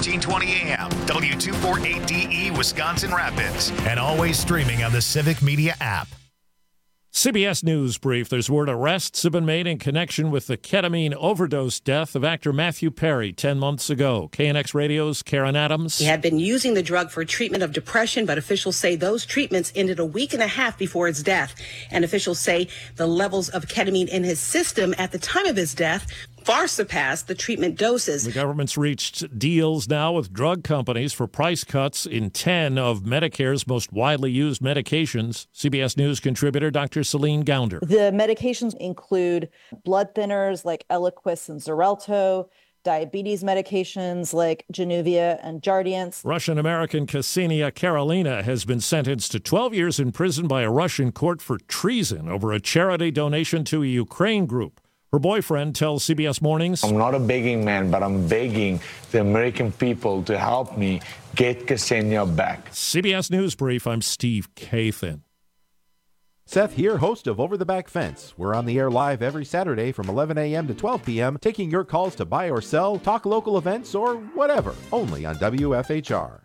1420 AM, W248DE, Wisconsin Rapids, and always streaming on the Civic Media app. CBS News Brief. There's word arrests have been made in connection with the ketamine overdose death of actor Matthew Perry 10 months ago. KNX Radio's Karen Adams. He had been using the drug for treatment of depression, but officials say those treatments ended a week and a half before his death. And officials say the levels of ketamine in his system at the time of his death far surpassed the treatment doses. The government's reached deals now with drug companies for price cuts in 10 of Medicare's most widely used medications. CBS News contributor Dr. Celine Gounder. The medications include blood thinners like Eliquis and Xarelto, diabetes medications like Januvia and Jardiance. Russian-American Ksenia Karelina has been sentenced to 12 years in prison by a Russian court for treason over a charity donation to a Ukraine group. Her boyfriend tells CBS Mornings, I'm not a begging man, but I'm begging the American people to help me get Ksenia back. CBS News Brief, I'm Steve Kathan. Seth here, host of Over the Back Fence. We're on the air live every Saturday from 11 a.m. to 12 p.m., taking your calls to buy or sell, talk local events, or whatever, only on WFHR.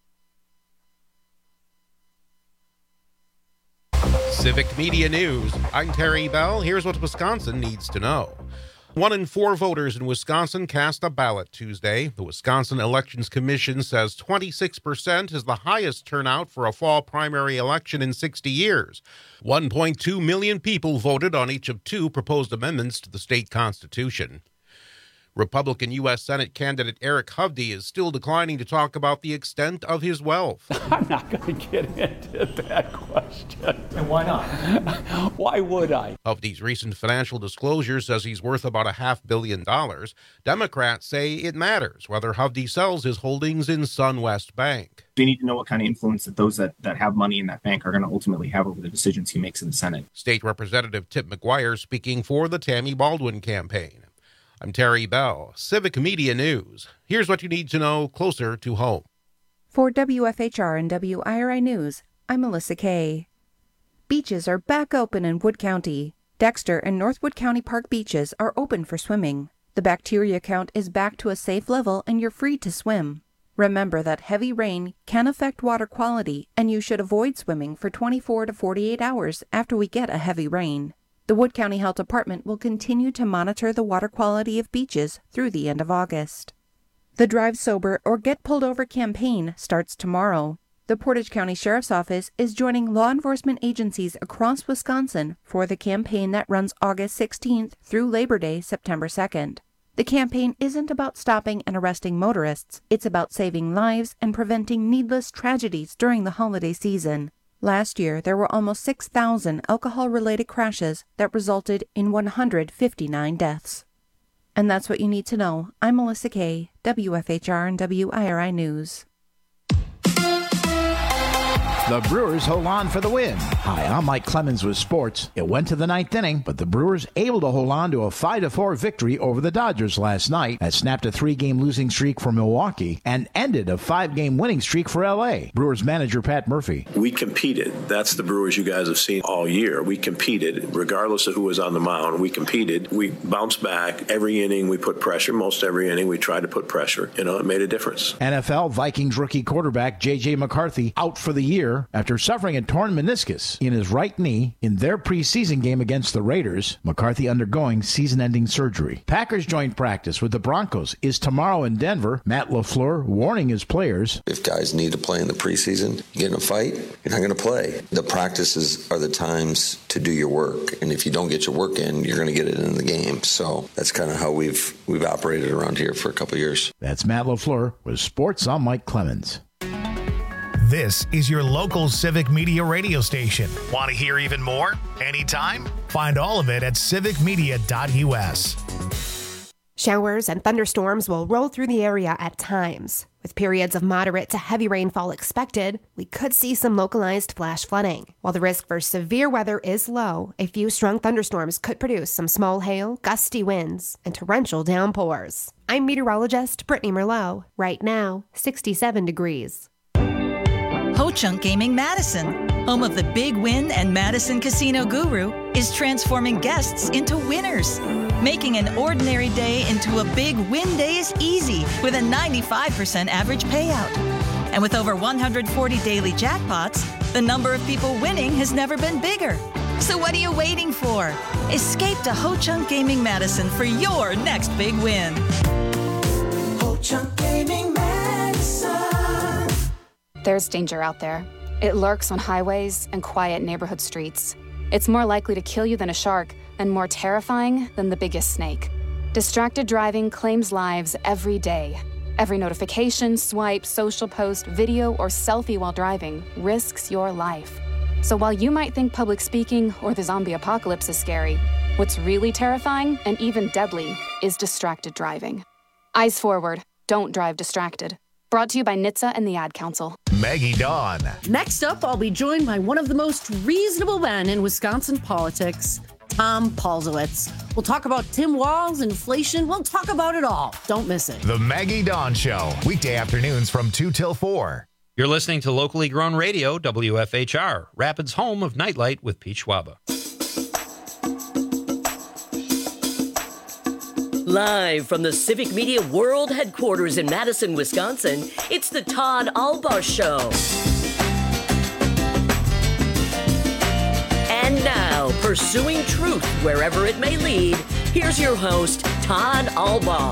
Civic Media News. I'm Terry Bell. Here's what Wisconsin needs to know. 1 in 4 voters in Wisconsin cast a ballot Tuesday. The Wisconsin Elections Commission says 26% is the highest turnout for a fall primary election in 60 years. 1.2 million people voted on each of 2 proposed amendments to the state constitution. Republican U.S. Senate candidate Eric Hovde is still declining to talk about the extent of his wealth. I'm not going to get into that question. And why not? Why would I? Hovde's recent financial disclosure says he's worth about $500 million. Democrats say it matters whether Hovde sells his holdings in SunWest Bank. We need to know what kind of influence that those that have money in that bank are going to ultimately have over the decisions he makes in the Senate. State Representative Tip McGuire speaking for the Tammy Baldwin campaign. I'm Terry Bell, Civic Media News. Here's what you need to know closer to home. For WFHR and WIRI News, I'm Melissa Kay. Beaches are back open in Wood County. Dexter and Northwood County Park beaches are open for swimming. The bacteria count is back to a safe level and you're free to swim. Remember that heavy rain can affect water quality and you should avoid swimming for 24 to 48 hours after we get a heavy rain. The Wood County Health Department will continue to monitor the water quality of beaches through the end of August. The Drive Sober or Get Pulled Over campaign starts tomorrow. The Portage County Sheriff's Office is joining law enforcement agencies across Wisconsin for the campaign that runs August 16th through Labor Day, September 2nd. The campaign isn't about stopping and arresting motorists. It's about saving lives and preventing needless tragedies during the holiday season. Last year, there were almost 6,000 alcohol-related crashes that resulted in 159 deaths. And that's what you need to know. I'm Melissa Kay, WFHR and WIRI News. The Brewers hold on for the win. Hi, I'm Mike Clemens with sports. It went to the 9th inning, but the Brewers able to hold on to a 5-4 victory over the Dodgers last night that snapped a 3-game losing streak for Milwaukee and ended a 5-game winning streak for L.A. Brewers manager Pat Murphy. We competed. That's the Brewers you guys have seen all year. We competed, regardless of who was on the mound. We competed. We bounced back. Every inning we put pressure. Most every inning we tried to put pressure. It made a difference. NFL Vikings rookie quarterback J.J. McCarthy out for the year after suffering a torn meniscus in his right knee in their preseason game against the Raiders. McCarthy undergoing season-ending surgery. Packers joint practice with the Broncos is tomorrow in Denver. Matt LaFleur warning his players. If guys need to play in the preseason, you get in a fight, you're not going to play. The practices are the times to do your work, and if you don't get your work in, you're going to get it in the game. So that's kind of how we've operated around here for a couple of years. That's Matt LaFleur with Sports. I'm Mike Clemens. This is your local Civic Media radio station. Want to hear even more? Anytime? Find all of it at civicmedia.us. Showers and thunderstorms will roll through the area at times. With periods of moderate to heavy rainfall expected, we could see some localized flash flooding. While the risk for severe weather is low, a few strong thunderstorms could produce some small hail, gusty winds, and torrential downpours. I'm meteorologist Brittany Merlot. Right now, 67 degrees. Ho-Chunk Gaming Madison, home of the Big Win and Madison Casino Guru, is transforming guests into winners. Making an ordinary day into a big win day is easy with a 95% average payout. And with over 140 daily jackpots, the number of people winning has never been bigger. So what are you waiting for? Escape to Ho Chunk Gaming Madison for your next big win. Ho Chunk Gaming Madison. There's danger out there. It lurks on highways and quiet neighborhood streets. It's more likely to kill you than a shark and more terrifying than the biggest snake. Distracted driving claims lives every day. Every notification, swipe, social post, video, or selfie while driving risks your life. So while you might think public speaking or the zombie apocalypse is scary, what's really terrifying and even deadly is distracted driving. Eyes forward, don't drive distracted. Brought to you by NHTSA and the Ad Council. Maggie Dawn. Next up, I'll be joined by one of the most reasonable men in Wisconsin politics, Tom Paulsowitz. We'll talk about Tim Walz, inflation. We'll talk about it all. Don't miss it. The Maggie Dawn Show, weekday afternoons from 2 till 4. You're listening to locally grown radio, WFHR, Rapids' home of Nightlight with Pete Schwaba. Live from the Civic Media World Headquarters in Madison, Wisconsin, it's the Todd Albaugh Show. And now, pursuing truth wherever it may lead, here's your host, Todd Albaugh.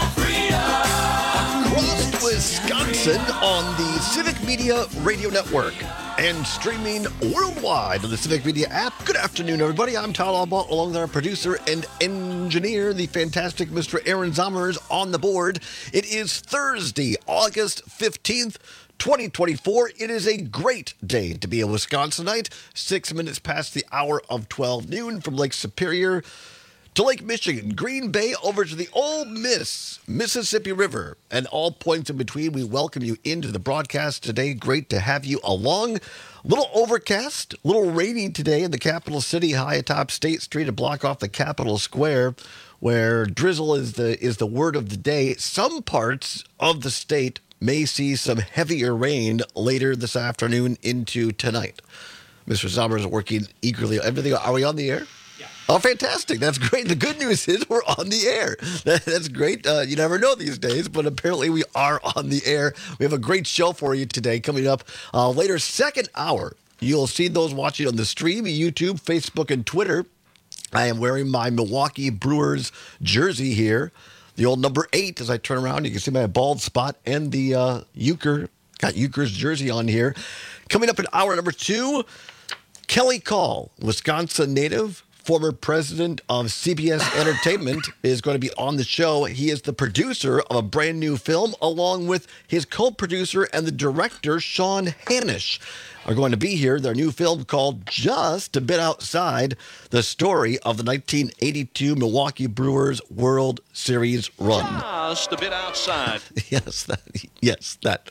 Across Wisconsin on the Civic Media Radio Network and streaming worldwide on the Civic Media app. Good afternoon, everybody. I'm Todd Albaugh, along with our producer and engineer, the fantastic Mr. Aaron Zommers, on the board. It is Thursday, August 15th, 2024. It is a great day to be a Wisconsinite. 6 minutes past the hour of 12 noon from Lake Superior to Lake Michigan, Green Bay, over to the Ole Miss, Mississippi River, and all points in between. We welcome you into the broadcast today. Great to have you along. Little overcast, little rainy today in the capital city, high atop State Street to block off the Capitol Square, where drizzle is the word of the day. Some parts of the state may see some heavier rain later this afternoon into tonight. Mr. Zommers is working eagerly. Everything. Are we on the air? Oh, fantastic. That's great. The good news is we're on the air. That's great. You never know these days, but apparently we are on the air. We have a great show for you today coming up later, second hour. You'll see those watching on the stream, YouTube, Facebook, and Twitter. I am wearing my Milwaukee Brewers jersey here. The old number 8, as I turn around, you can see my bald spot and the Euchre. Got Euchre's jersey on here. Coming up in hour number 2, Kelly Call, Wisconsin native, former president of CBS Entertainment, is going to be on the show. He is the producer of a brand new film, along with his co-producer and the director, Sean Hanisch, are going to be here. Their new film called Just a Bit Outside, the story of the 1982 Milwaukee Brewers World Series run. Just a bit outside. Yes, that.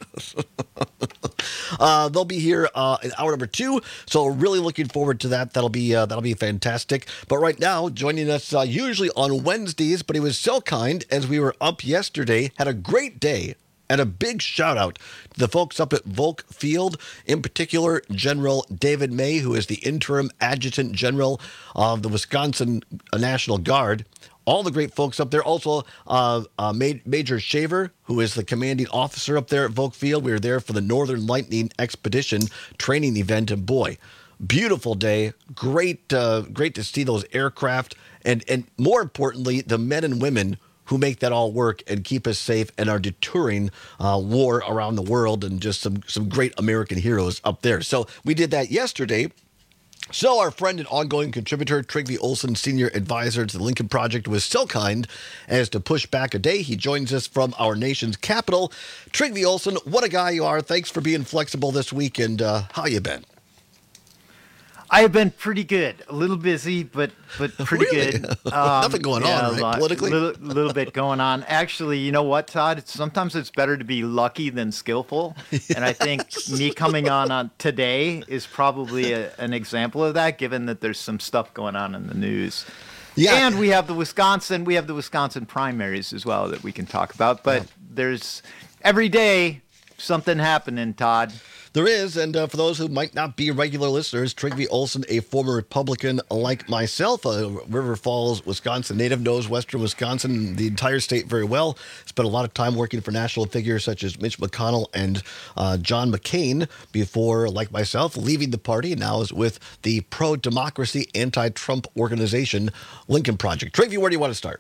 They'll be here in hour number 2, so really looking forward to that. That'll be fantastic. But right now, joining us usually on Wednesdays, but he was so kind as we were up yesterday, had a great day. And a big shout out to the folks up at Volk Field, in particular, General David May, who is the interim adjutant general of the Wisconsin National Guard. All the great folks up there. Also, Major Shaver, who is the commanding officer up there at Volk Field. We were there for the Northern Lightning Expedition training event, and boy, beautiful day. Great to see those aircraft, and more importantly, the men and women who make that all work and keep us safe and are deterring war around the world, and just some great American heroes up there. So we did that yesterday. So our friend and ongoing contributor, Trygve Olsen, senior advisor to the Lincoln Project, was so kind as to push back a day. He joins us from our nation's capital. Trygve Olsen, what a guy you are. Thanks for being flexible this week, and how you been? I have been pretty good. A little busy, but pretty really? Good. Nothing going on, right? Politically? Little bit going on. Actually, you know what, Todd? Sometimes it's better to be lucky than skillful. And I think me coming on today is probably an example of that, given that there's some stuff going on in the news. Yeah. And we have the Wisconsin primaries as well that we can talk about. But there's every day something happening, Todd. There is, and for those who might not be regular listeners, Trygve Olsen, a former Republican like myself, a River Falls, Wisconsin native, knows Western Wisconsin, the entire state very well. Spent a lot of time working for national figures such as Mitch McConnell and John McCain before, like myself, leaving the party, and now is with the pro-democracy, anti-Trump organization, Lincoln Project. Trygve, where do you want to start?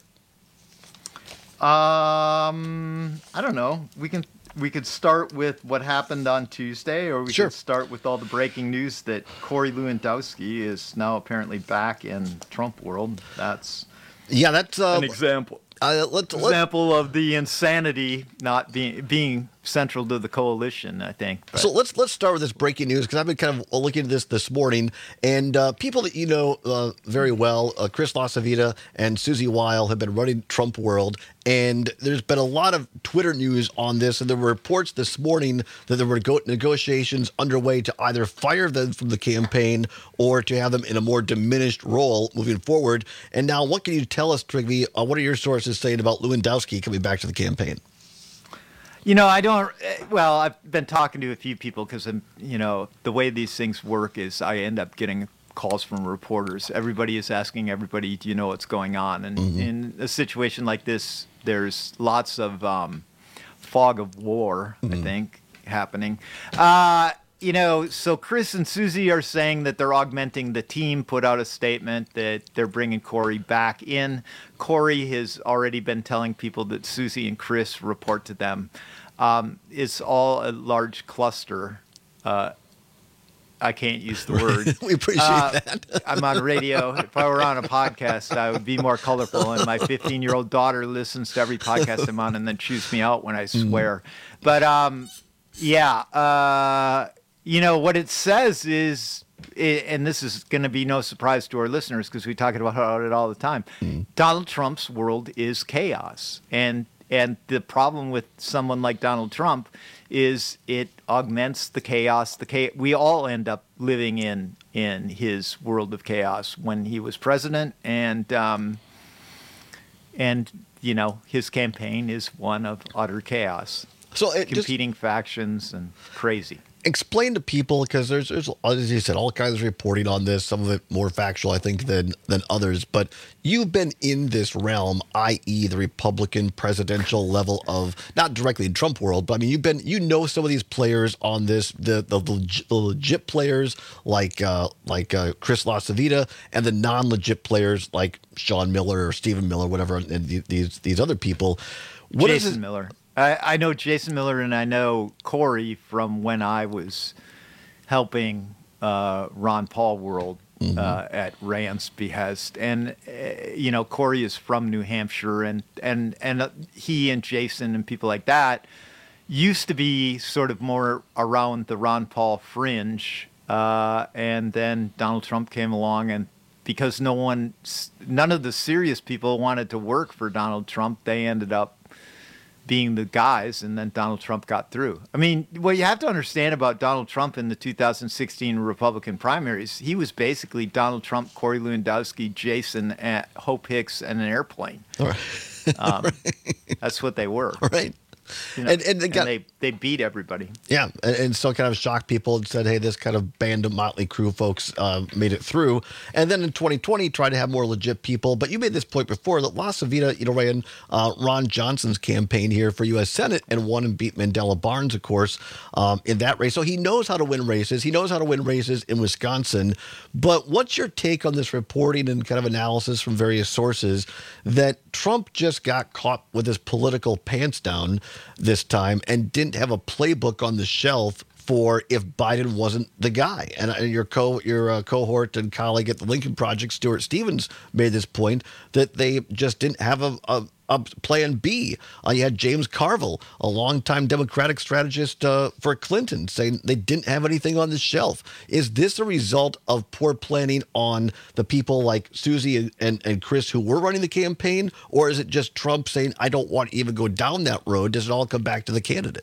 I don't know. We could start with what happened on Tuesday, or we could start with all the breaking news that Corey Lewandowski is now apparently back in Trump world. That's an example. Example of the insanity not being central to the coalition, I think. But. So let's start with this breaking news, because I've been kind of looking at this morning, and people that you know very well, Chris LaCivita and Susie Weil, have been running Trump World, and there's been a lot of Twitter news on this, and there were reports this morning that there were negotiations underway to either fire them from the campaign or to have them in a more diminished role moving forward. And now, what can you tell us, Trygve? What are your sources saying about Lewandowski coming back to the campaign? You know, I've been talking to a few people because, the way these things work is I end up getting calls from reporters. Everybody is asking everybody, do you know what's going on? And in a situation like this, there's lots of fog of war, I think, happening. So Chris and Susie are saying that they're augmenting the team, put out a statement that they're bringing Corey back in. Corey has already been telling people that Susie and Chris report to them. It's all a large cluster. I can't use the word. We appreciate that. I'm on radio. If I were on a podcast, I would be more colorful. And my 15-year-old daughter listens to every podcast I'm on and then chews me out when I swear. But, what it says is, and this is going to be no surprise to our listeners because we talk about it all the time, Donald Trump's world is chaos. And the problem with someone like Donald Trump is it augments the chaos. We all end up living in his world of chaos when he was president, and his campaign is one of utter chaos. So competing factions and crazy. Explain to people, because there's, as you said, all kinds of reporting on this, some of it more factual, I think, than others. But you've been in this realm, i.e., the Republican presidential level of, not directly in Trump world, but I mean, you know some of these players on this, the legit players like Chris LaCivita, and the non-legit players like Sean Miller or Stephen Miller, whatever, and these other people. Jason Miller. I know Jason Miller, and I know Corey from when I was helping Ron Paul World at Rand's behest. And, Corey is from New Hampshire, and he and Jason and people like that used to be sort of more around the Ron Paul fringe. And then Donald Trump came along, and because none of the serious people wanted to work for Donald Trump, they ended up being the guys, and then Donald Trump got through. I mean, what you have to understand about Donald Trump in the 2016 Republican primaries, he was basically Donald Trump, Corey Lewandowski, Jason, Hope Hicks, and an airplane. All right. That's what they were. All right. And they beat everybody. Yeah, and so kind of shocked people and said, hey, this kind of band of Motley Crue folks made it through. And then in 2020, tried to have more legit people. But you made this point before that LaCivita, ran Ron Johnson's campaign here for U.S. Senate and won and beat Mandela Barnes, of course, in that race. So he knows how to win races. He knows how to win races in Wisconsin. But what's your take on this reporting and kind of analysis from various sources that Trump just got caught with his political pants down this time and didn't have a playbook on the shelf for if Biden wasn't the guy? And your cohort and colleague at the Lincoln Project, Stuart Stevens, made this point that they just didn't have a plan B. You had James Carville, a longtime Democratic strategist for Clinton, saying they didn't have anything on the shelf. Is this a result of poor planning on the people like Susie and Chris who were running the campaign, or is it just Trump saying, I don't want to even go down that road? Does it all come back to the candidate?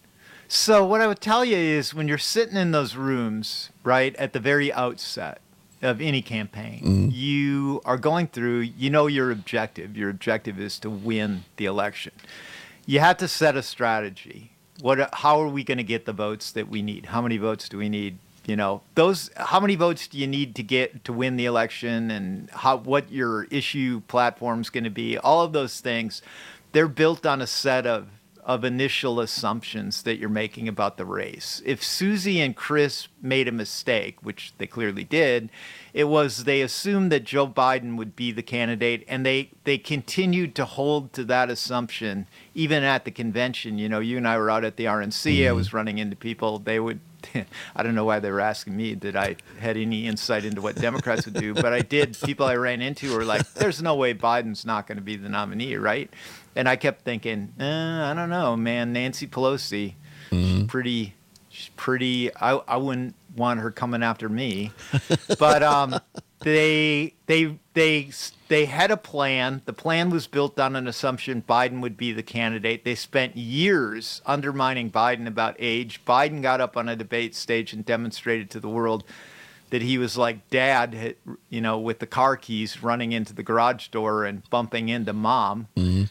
So what I would tell you is when you're sitting in those rooms, right, at the very outset, any campaign, you are going through, your objective. Your objective is to win the election. You have to set a strategy. How are we going to get the votes that we need? How many votes do we need? How many votes do you need to get to win the election, and what your issue platform's going to be? All of those things, they're built on a set of initial assumptions that you're making about the race. If Susie and Chris made a mistake, which they clearly did, it was they assumed that Joe Biden would be the candidate, and they continued to hold to that assumption even at the convention. You and I were out at the RNC. I was running into people. They would, I don't know why they were asking me that I had any insight into what Democrats would do, but I did. People I ran into were like, there's no way Biden's not going to be the nominee, right? And I kept thinking, I don't know, man. Nancy Pelosi, she's pretty. I wouldn't want her coming after me. But they had a plan. The plan was built on an assumption Biden would be the candidate. They spent years undermining Biden about age. Biden got up on a debate stage and demonstrated to the world that he was like dad, with the car keys running into the garage door and bumping into mom.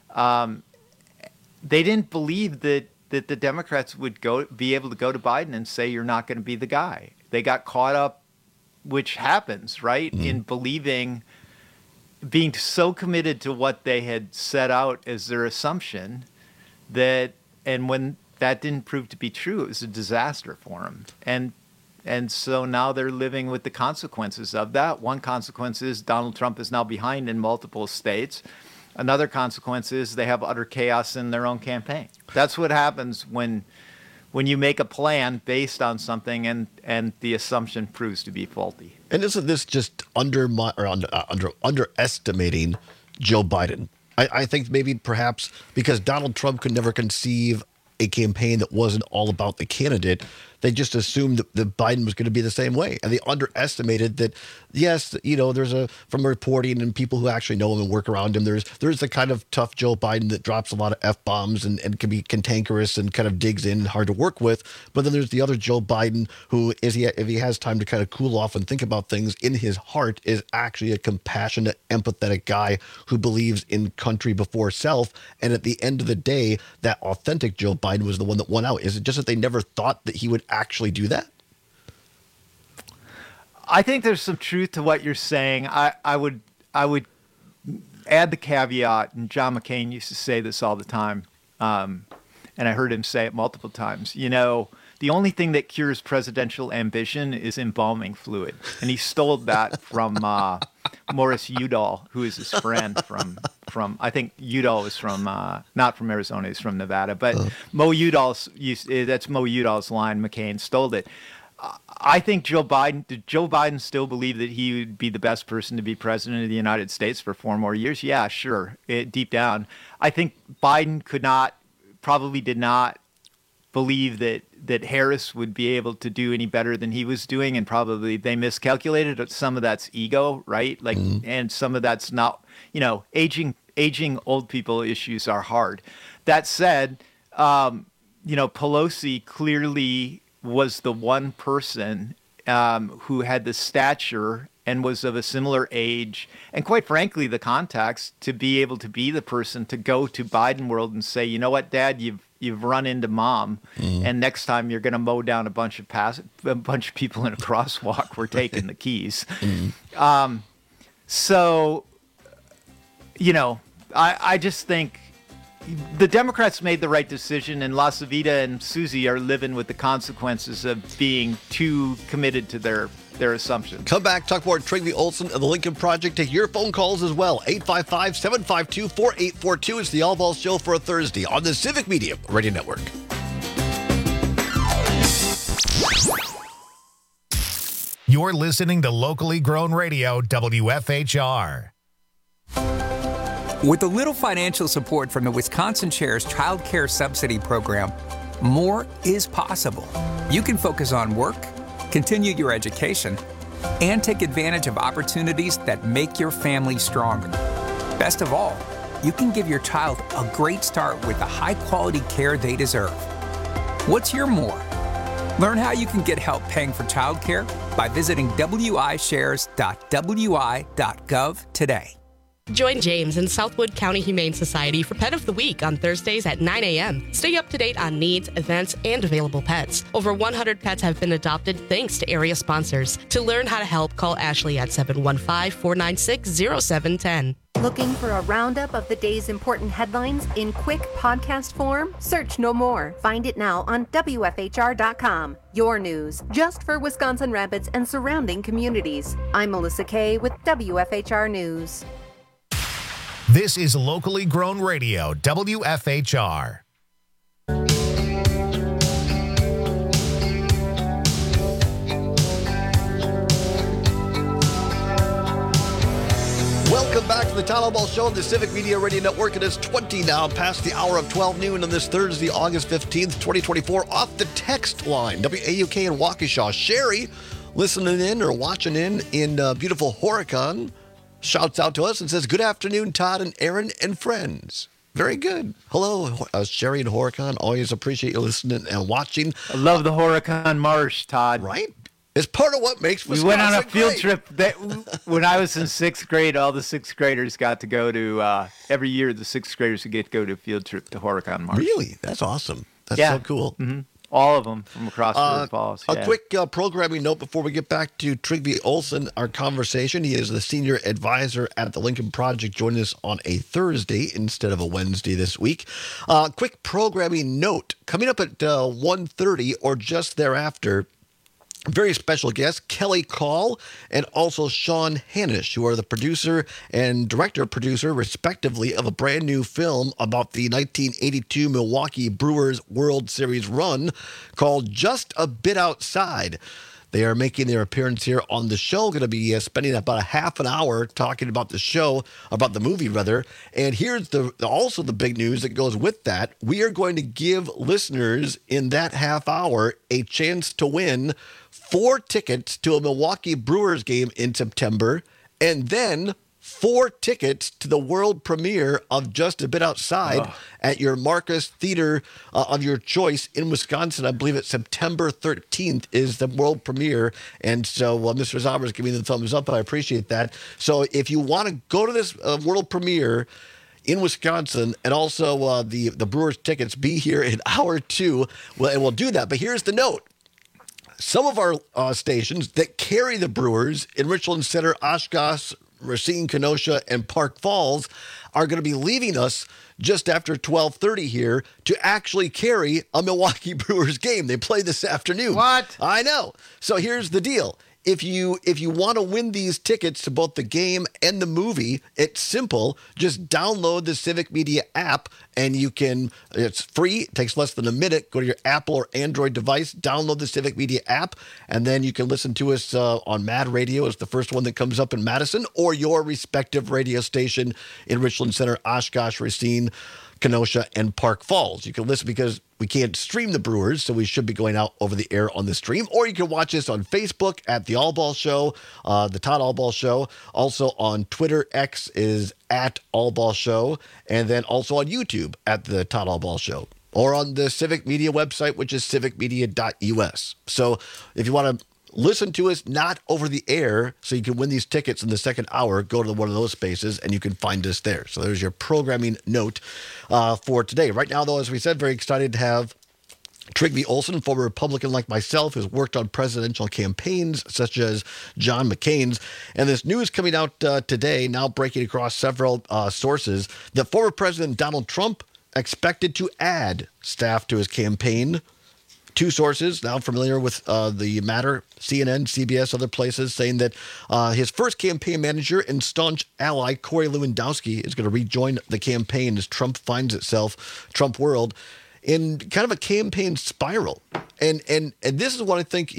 They didn't believe that the Democrats would be able to go to Biden and say, you're not going to be the guy. They got caught up, which happens, right, in being so committed to what they had set out as their assumption and when that didn't prove to be true, it was a disaster for them. And so now they're living with the consequences of that. One consequence is Donald Trump is now behind in multiple states. Another consequence is they have utter chaos in their own campaign. That's what happens when you make a plan based on something and the assumption proves to be faulty. And isn't this just underestimating Joe Biden? I think maybe perhaps because Donald Trump could never conceive a campaign that wasn't all about the candidate, they just assumed that Biden was going to be the same way. And they underestimated that, yes, there's from reporting and people who actually know him and work around him, there's the kind of tough Joe Biden that drops a lot of F-bombs and can be cantankerous and kind of digs in and hard to work with. But then there's the other Joe Biden who, if he has time to kind of cool off and think about things, in his heart is actually a compassionate, empathetic guy who believes in country before self. And at the end of the day, that authentic Joe Biden was the one that won out. Is it just that they never thought that he would actually do that? I think there's some truth to what you're saying. I would add the caveat, and John McCain used to say this all the time, and I heard him say it multiple times. The only thing that cures presidential ambition is embalming fluid, and he stole that from Morris Udall, who is his friend from I think Udall is from not from Arizona, he's from Nevada, but Mo Udall's that's Mo Udall's line. McCain stole it. I think did Joe Biden still believe that he would be the best person to be president of the United States for 4 more years? Yeah, sure. Deep down, I think Biden probably did not believe that Harris would be able to do any better than he was doing, and probably they miscalculated. Some of that's ego, right? And some of that's not, aging old people issues are hard. That said, Pelosi clearly was the one person who had the stature and was of a similar age, and quite frankly, the contacts to be able to be the person to go to Biden world and say, you know what, Dad, you've run into Mom, and next time you're going to mow down a bunch of people in a crosswalk. We're taking the keys. So, I just think the Democrats made the right decision, and LaCivita and Susie are living with the consequences of being too committed to their assumptions. Come back, talk more Trygve Olsen of the Lincoln Project. Take your phone calls as well. 855-752-4842. It's the All Balls Show for a Thursday on the Civic Media Radio Network. You're listening to locally grown radio, WFHR. With a little financial support from the Wisconsin Chair's Child Care Subsidy Program, more is possible. You can focus on work, continue your education, and take advantage of opportunities that make your family stronger. Best of all, you can give your child a great start with the high-quality care they deserve. What's your more? Learn how you can get help paying for childcare by visiting wishares.wi.gov today. Join James and Southwood County Humane Society for Pet of the Week on Thursdays at 9 a.m. Stay up to date on needs, events, and available pets. Over 100 pets have been adopted thanks to area sponsors. To learn how to help, call Ashley at 715-496-0710. Looking for a roundup of the day's important headlines in quick podcast form? Search No More. Find it now on WFHR.com. Your news, just for Wisconsin Rapids and surrounding communities. I'm Melissa Kay with WFHR News. This is locally grown radio, WFHR. Welcome back to the Todd Ball Show on the Civic Media Radio Network. It is 20 now past the hour of 12 noon on this Thursday, August 15th, 2024. Off the text line, WAUK in Waukesha. Sherry, listening in or watching in beautiful Horicon, shouts out to us and says, "Good afternoon, Todd and Aaron and friends." Very good. Hello, Sherry and Horicon. Always appreciate you listening and watching. I love the Horicon Marsh, Todd. Right? It's part of what makes Wisconsin We went on a field great. trip. When I was in sixth grade, all the sixth graders got to go to, every year the sixth graders would get to go to a field trip to Horicon Marsh. Really? That's awesome. That's so cool. Mm-hmm. All of them from across the Falls. A quick programming note before we get back to Trygve Olsen, our conversation. He is the senior advisor at the Lincoln Project, joining us on a Thursday instead of a Wednesday this week. Quick programming note. Coming up at 1:30 or just thereafter, very special guests, Kelly Call and also Sean Hanish, who are the producer and director-producer, respectively, of a brand new film about the 1982 Milwaukee Brewers World Series run called Just a Bit Outside. They are making their appearance here on the show. Going to be spending about a half an hour talking about the show, about the movie, rather. And here's also the big news that goes with that. We are going to give listeners in that half hour a chance to win 4 tickets to a Milwaukee Brewers game in September, and then 4 tickets to the world premiere of Just a Bit Outside at your Marcus Theater of your choice in Wisconsin. I believe it's September 13th is the world premiere. And so Mr. Zauber is giving the thumbs up. I appreciate that. So if you want to go to this world premiere in Wisconsin, and also the Brewers tickets, be here in hour 2, and we'll do that. But here's the note. Some of our stations that carry the Brewers in Richland Center, Oshkosh, Racine, Kenosha, and Park Falls are going to be leaving us just after 12:30 here to actually carry a Milwaukee Brewers game. They play this afternoon. What? I know. So here's the deal. If you want to win these tickets to both the game and the movie, it's simple. Just download the Civic Media app, and it's free. It takes less than a minute. Go to your Apple or Android device, download the Civic Media app, and then you can listen to us on Mad Radio. It's the first one that comes up in Madison, or your respective radio station in Richland Center, Oshkosh, Racine, Kenosha, and Park Falls. You can listen because we can't stream the Brewers, so we should be going out over the air on the stream. Or you can watch us on Facebook at The All Ball Show, the Todd All Ball Show. Also on Twitter, X is at All Ball Show. And then also on YouTube at the Todd All Ball Show. Or on the Civic Media website, which is civicmedia.us. So if you want to listen to us not over the air so you can win these tickets in the second hour, go to one of those spaces and you can find us there. So there's your programming note for today. Right now, though, as we said, very excited to have Trygve Olsen, former Republican like myself, who's worked on presidential campaigns such as John McCain's. And this news coming out today, now breaking across several sources, that former President Donald Trump expected to add staff to his campaign. 2 sources now familiar with the matter, CNN, CBS, other places, saying that his first campaign manager and staunch ally, Corey Lewandowski, is going to rejoin the campaign as Trump finds itself, Trump world, in kind of a campaign spiral. And this is what I think,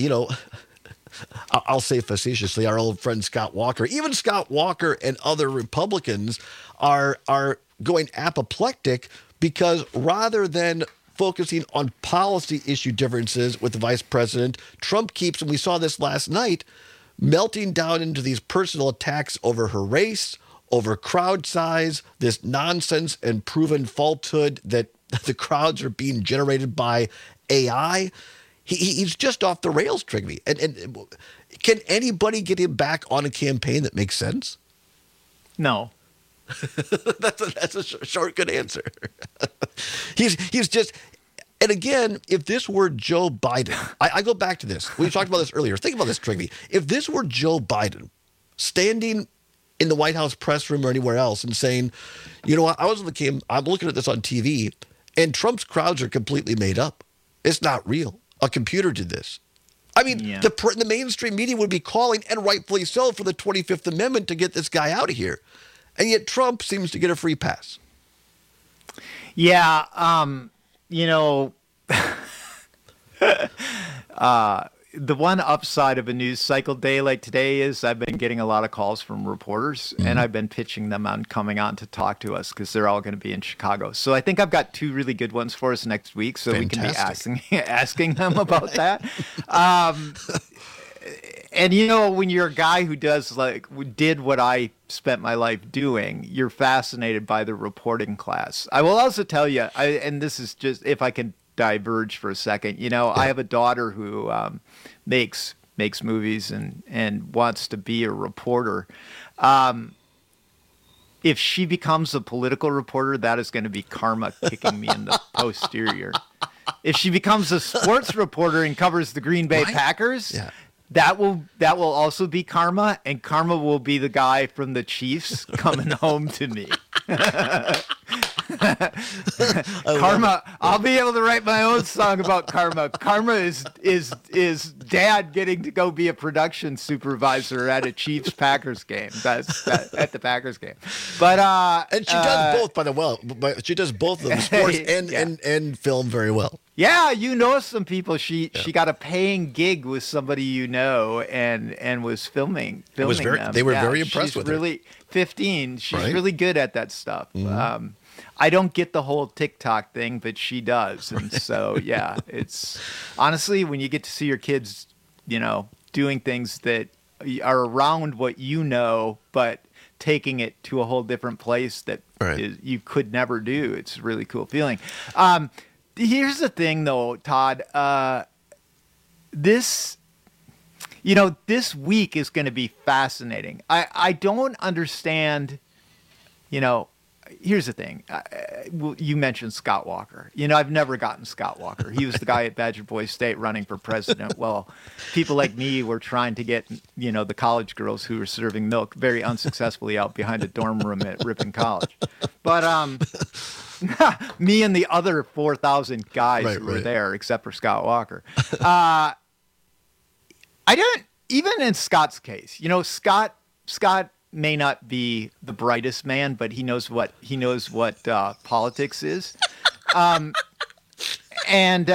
I'll say facetiously, our old friend Scott Walker, even Scott Walker and other Republicans are going apoplectic because rather than focusing on policy issue differences with the vice president, Trump keeps, and we saw this last night, melting down into these personal attacks over her race, over crowd size, this nonsense and proven falsehood that the crowds are being generated by AI. He's just off the rails, Trigby. And can anybody get him back on a campaign that makes sense? No. That's a short, good answer. He's just, and again, if this were Joe Biden, I go back to this. We talked about this earlier. Think about this, Trigby. If this were Joe Biden standing in the White House press room or anywhere else and saying, you know what, I'm looking at this on TV, and Trump's crowds are completely made up. It's not real. A computer did this. I mean, the mainstream media would be calling, and rightfully so, for the 25th Amendment to get this guy out of here. And yet Trump seems to get a free pass. Yeah, you know, the one upside of a news cycle day like today is I've been getting a lot of calls from reporters, and I've been pitching them on coming on to talk to us because they're all going to be in Chicago. So I think I've got 2 really good ones for us next week, so we can be asking them about that. And you know, when you're a guy who did what I spent my life doing, you're fascinated by the reporting class. I will also tell you, and this is just if I can diverge for a second. You know, I have a daughter who makes movies and wants to be a reporter. If she becomes a political reporter, that is going to be karma kicking me in the posterior. If she becomes a sports reporter and covers the Green Bay Packers, that will also be karma, and karma will be the guy from the Chiefs coming home to me. Karma. I'll be able to write my own song about karma. Karma is dad getting to go be a production supervisor at a Chiefs Packers game. That's at the Packers game. But and she does both, by the way. But she does both of them, sports and film, very well. Yeah, you know some people. She got a paying gig with somebody you know, and was filming them. They were very impressed with her. Really 15. She's really good at that stuff. Mm-hmm. I don't get the whole TikTok thing, but she does, and so it's honestly when you get to see your kids, you know, doing things that are around what you know, but taking it to a whole different place that you could never do. It's a really cool feeling. Here's the thing, though, Todd. This week is going to be fascinating. I don't understand, you know, here's the thing. You mentioned Scott Walker. You know, I've never gotten Scott Walker. He was the guy at Badger Boys State running for president. Well, people like me were trying to get, you know, the college girls who were serving milk very unsuccessfully out behind a dorm room at Ripon College. But me and the other 4,000 guys who were there, except for Scott Walker. I don't, even in Scott's case, you know, Scott may not be the brightest man, but he knows what politics is. And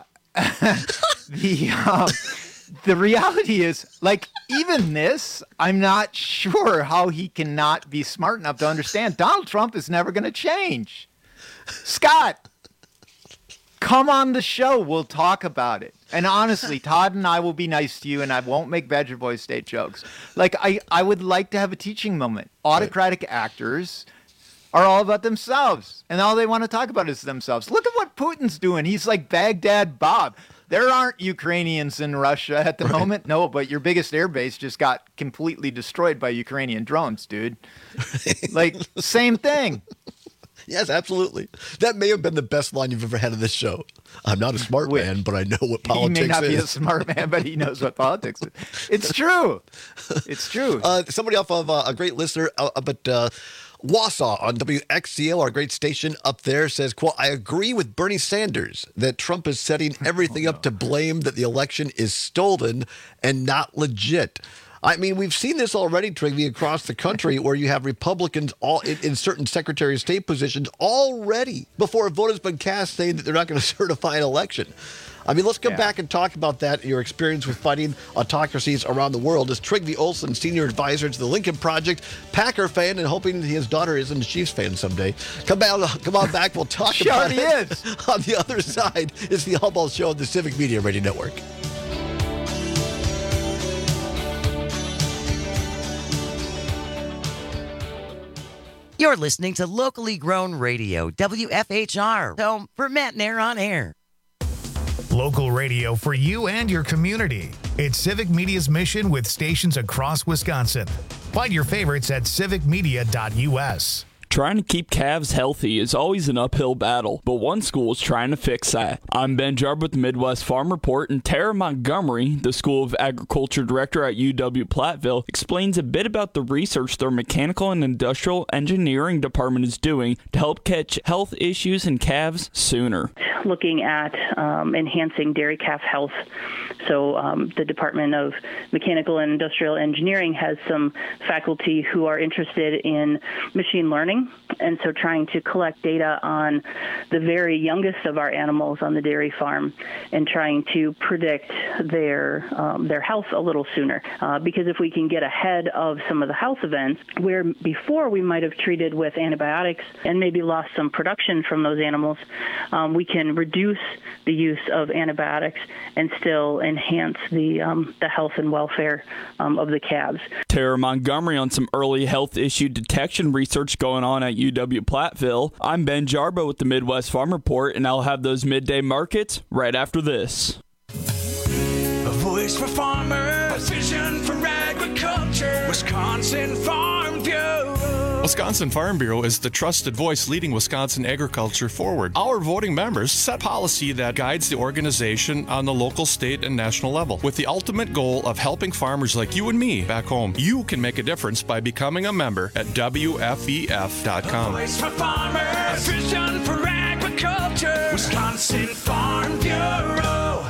the reality is, like, even this, I'm not sure how he cannot be smart enough to understand Donald Trump is never going to change. Scott, come on the show. We'll talk about it. And honestly, Todd and I will be nice to you, and I won't make Badger Boys State jokes. Like, I would like to have a teaching moment. Autocratic actors are all about themselves, and all they want to talk about is themselves. Look at what Putin's doing. He's like Baghdad Bob. There aren't Ukrainians in Russia at the moment. No, but your biggest air base just got completely destroyed by Ukrainian drones, dude. Like, same thing. Yes, absolutely. That may have been the best line you've ever had on this show. I'm not a smart man, but I know what politics is. He may not be a smart man, but he knows what politics is. It's true. It's true. Somebody off of a great listener, but Wausau on WXCO, our great station up there, says, quote, I agree with Bernie Sanders that Trump is setting everything up to blame that the election is stolen and not legit. I mean, we've seen this already, Trigby, across the country where you have Republicans all in certain Secretary of State positions already before a vote has been cast saying that they're not going to certify an election. I mean, let's come back and talk about that, your experience with fighting autocracies around the world. As Trygve Olsen, senior advisor to the Lincoln Project, Packer fan, and hoping his daughter isn't a Chiefs fan someday. Come on back. We'll talk about it. Is. On the other side is the All Ball Show on the Civic Media Radio Network. You're listening to locally grown radio, WFHR, home for Matt Nair on Air. Local radio for you and your community. It's Civic Media's mission with stations across Wisconsin. Find your favorites at civicmedia.us. Trying to keep calves healthy is always an uphill battle, but one school is trying to fix that. I'm Ben Jarb with the Midwest Farm Report, and Tara Montgomery, the School of Agriculture Director at UW-Platteville, explains a bit about the research their Mechanical and Industrial Engineering Department is doing to help catch health issues in calves sooner. Looking at enhancing dairy calf health. So the Department of Mechanical and Industrial Engineering has some faculty who are interested in machine learning, and so trying to collect data on the very youngest of our animals on the dairy farm and trying to predict their health a little sooner. Because if we can get ahead of some of the health events where before we might have treated with antibiotics and maybe lost some production from those animals, we can reduce the use of antibiotics and still enhance the health and welfare of the calves. Tara Montgomery on some early health issue detection research going on at UW-Platteville. I'm Ben Jarbo with the Midwest Farm Report, and I'll have those midday markets right after this. A voice for farmers, a vision for agriculture, Wisconsin Farm Bureau. Wisconsin Farm Bureau is the trusted voice leading Wisconsin agriculture forward. Our voting members set policy that guides the organization on the local, state, and national level, with the ultimate goal of helping farmers like you and me back home. You can make a difference by becoming a member at WFEF.com. A voice for farmers, a vision for agriculture, Wisconsin Farm Bureau.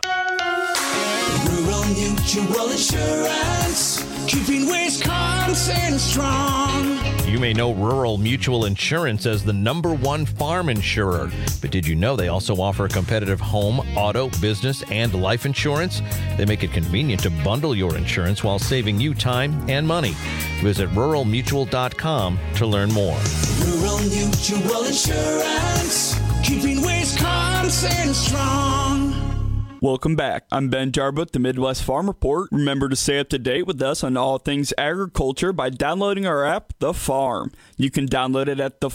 Rural Mutual Insurance, keeping Wisconsin strong. You may know Rural Mutual Insurance as the #1 farm insurer, but did you know they also offer competitive home, auto, business, and life insurance? They make it convenient to bundle your insurance while saving you time and money. Visit ruralmutual.com to learn more. Rural Mutual Insurance, keeping Wisconsin strong. Welcome back. I'm Ben Jarbutt, the Midwest Farm Report. Remember to stay up to date with us on all things agriculture by downloading our app, The Farm. You can download it at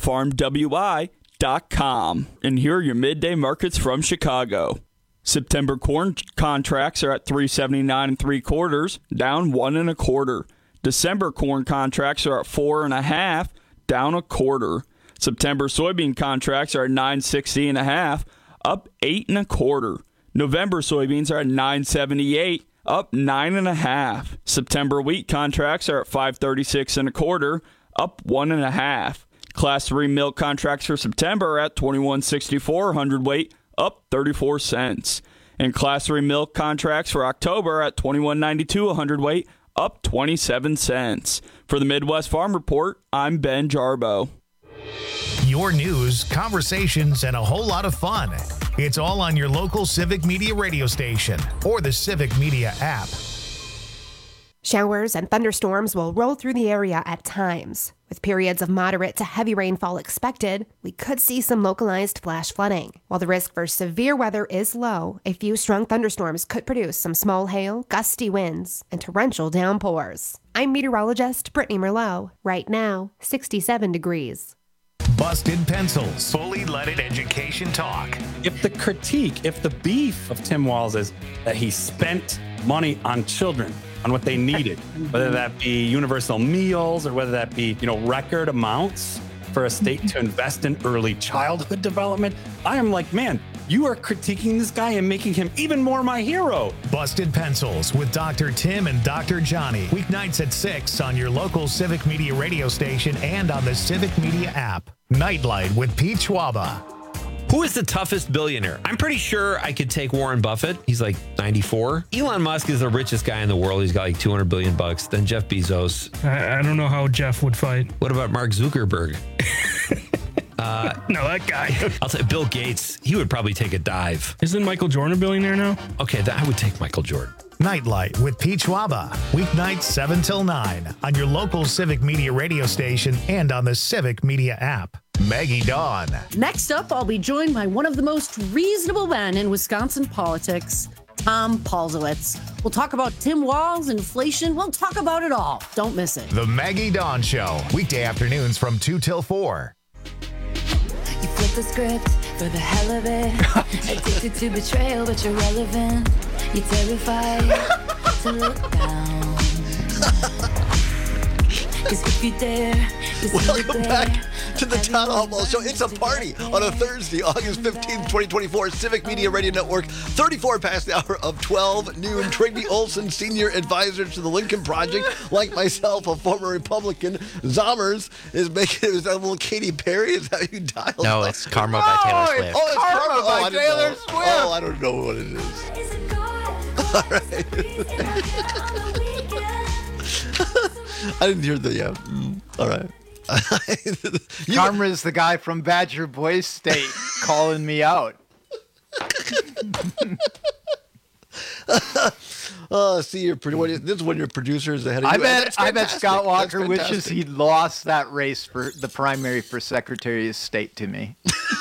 thefarmwi.com. And here are your midday markets from Chicago. September corn contracts are at $3.79 3/4, down 1 1/4. December corn contracts are at 4 1/2, down 1/4. September soybean contracts are at $9.60 1/2, up 8 1/4. November soybeans are at $9.78, up 9 1/2. September wheat contracts are at $5.36 1/4, up 1 1/2. Class 3 milk contracts for September are at $21.64 hundredweight, up 34 cents. And Class 3 milk contracts for October are at $21.92 hundredweight, up 27 cents. For the Midwest Farm Report, I'm Ben Jarbo. Your news, conversations, and a whole lot of fun. It's all on your local Civic Media radio station or the Civic Media app. Showers and thunderstorms will roll through the area at times. With periods of moderate to heavy rainfall expected, we could see some localized flash flooding. While the risk for severe weather is low, a few strong thunderstorms could produce some small hail, gusty winds, and torrential downpours. I'm meteorologist Brittany Merlot. Right now, 67 degrees. Busted Pencils, fully leaded education talk. If the beef of Tim Walz is that he spent money on children, on what they needed, whether that be universal meals or whether that be, record amounts for a state to invest in early childhood development, I am like, man, you are critiquing this guy and making him even more my hero. Busted Pencils with Dr. Tim and Dr. Johnny. Weeknights at 6 on your local Civic Media radio station and on the Civic Media app. Nightlight with Pete Schwaba. Who is the toughest billionaire? I'm pretty sure I could take Warren Buffett. He's like 94. Elon Musk is the richest guy in the world. He's got like $200 billion. Then Jeff Bezos. I don't know how Jeff would fight. What about Mark Zuckerberg? No, that guy. I'll say Bill Gates. He would probably take a dive. Isn't Michael Jordan a billionaire now? Okay, I would take Michael Jordan. Nightlight with Pete Schwaba. Weeknights 7 till 9 on your local Civic Media radio station and on the Civic Media app. Maggie Dawn. Next up, I'll be joined by one of the most reasonable men in Wisconsin politics, Tom Paulzowitz. We'll talk about Tim Walz, inflation. We'll talk about it all. Don't miss it. The Maggie Dawn Show. Weekday afternoons from 2 till 4. You flip the script for the hell of it. Addicted to betrayal, but you're relevant. You're terrified to look down. Cause if you dare, welcome back to the Town Hall Ball Show. It's a party on a Thursday, August 15th, 2024. Civic Media Radio Network, 34 past the hour of 12 noon. Trygve Olson, senior advisor to the Lincoln Project, like myself, a former Republican. Zommers is making, is that a little Katy Perry? Is that how you dialed? No, it's Karma by Taylor Swift. Oh, it's Karma by Taylor Swift. Oh, I don't know what it is. All right. I didn't hear the, yeah. All right. Karma is the guy from Badger Boy State calling me out. See, this is when your producer is ahead of you. I bet Scott Walker wishes he'd lost that race for the primary for Secretary of State to me.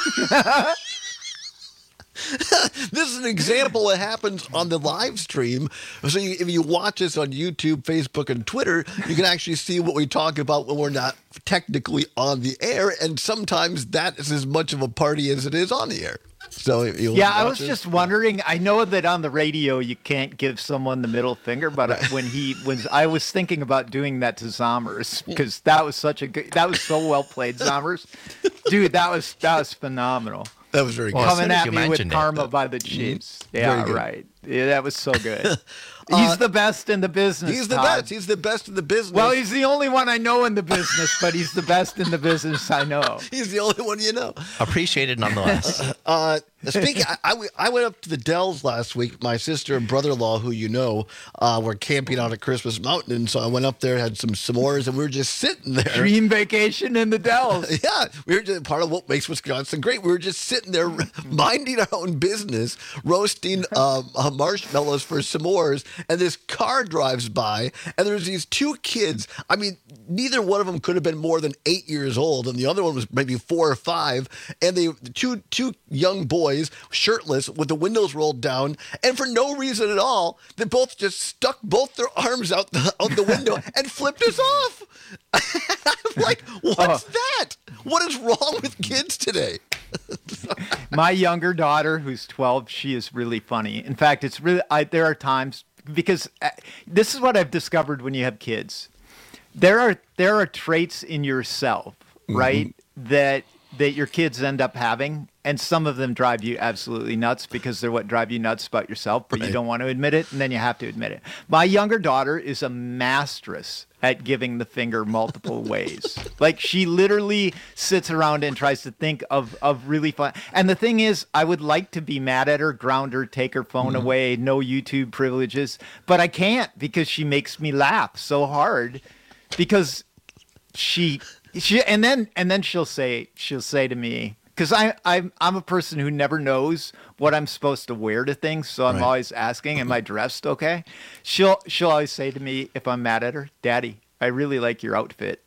This is an example that happens on the live stream. So if you watch us on YouTube, Facebook, and Twitter, you can actually see what we talk about when we're not technically on the air. And sometimes that is as much of a party as it is on the air. So yeah, I was just wondering. I know that on the radio you can't give someone the middle finger, but I was thinking about doing that to Zommers because that was so well played, Zommers. Dude, that was phenomenal. That was very good. Coming at me with Karma by the Chiefs. Yeah, right. Yeah, that was so good. He's the best in the business. He's the best. He's the best in the business. Well, he's the only one I know in the business, but he's the best in the business I know. He's the only one you know. Appreciated nonetheless. Speaking, I went up to the Dells last week. My sister and brother-in-law, who you know, were camping out at Christmas Mountain, and so I went up there, had some s'mores, and we were just sitting there. Dream vacation in the Dells. Yeah, we were just part of what makes Wisconsin great. We were just sitting there, minding our own business, roasting marshmallows for s'mores, and this car drives by, and there's these two kids. I mean, neither one of them could have been more than 8 years old, and the other one was maybe 4 or 5, and they two young boys, shirtless, with the windows rolled down, and for no reason at all, they both just stuck both their arms out the window and flipped us off. I'm like, what's that? What is wrong with kids today? My younger daughter, who's 12, she is really funny. In fact, it's really there are times, because this is what I've discovered when you have kids. There are traits in yourself, right, that your kids end up having, and some of them drive you absolutely nuts because they're what drive you nuts about yourself, but you don't want to admit it, and then you have to admit it. My younger daughter is a masteress at giving the finger multiple ways. Like, she literally sits around and tries to think of really fun. And the thing is, I would like to be mad at her, ground her, take her phone away, no YouTube privileges, but I can't because she makes me laugh so hard because she and then she'll say to me, because I'm a person who never knows what I'm supposed to wear to things, so I'm always asking, am I dressed okay? She'll always say to me, if I'm mad at her, Daddy, I really like your outfit.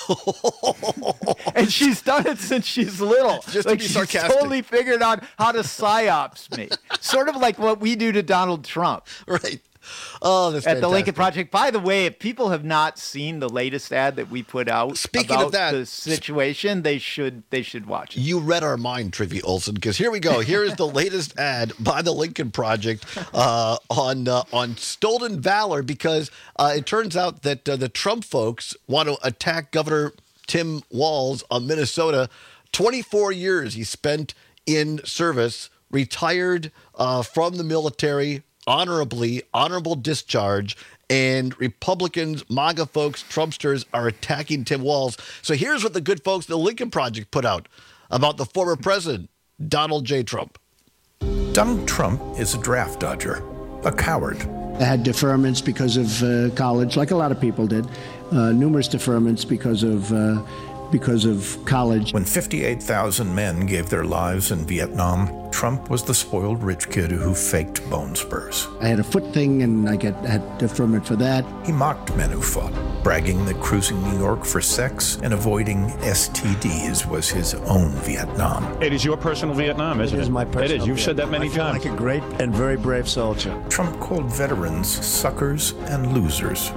And she's done it since she's little. Just to be sarcastic. She's totally figured out how to psyops me. Sort of like what we do to Donald Trump. Right. Oh, that's at fantastic. the Lincoln Project. By the way, if people have not seen the latest ad that we put out about the situation, they should watch it. You read our mind, Trygve Olson, because here we go. Here is the latest ad by the Lincoln Project on stolen valor, because it turns out that the Trump folks want to attack Governor Tim Walz of Minnesota. 24 years he spent in service, retired from the military, honorable discharge, and Republicans, MAGA folks, Trumpsters are attacking Tim Walz. So here's what the good folks at the Lincoln Project put out about the former president, Donald J. Trump. Donald Trump is a draft dodger, a coward. I had deferments because of college, like a lot of people did. Numerous deferments because of college. When 58,000 men gave their lives in Vietnam, Trump was the spoiled rich kid who faked bone spurs. I had a foot thing, and I had deferment for that. He mocked men who fought, bragging that cruising New York for sex and avoiding STDs was his own Vietnam. It is your personal Vietnam, isn't it? It is my personal It is. You've Vietnam. said that many times. Like a great and very brave soldier. Trump called veterans suckers and losers.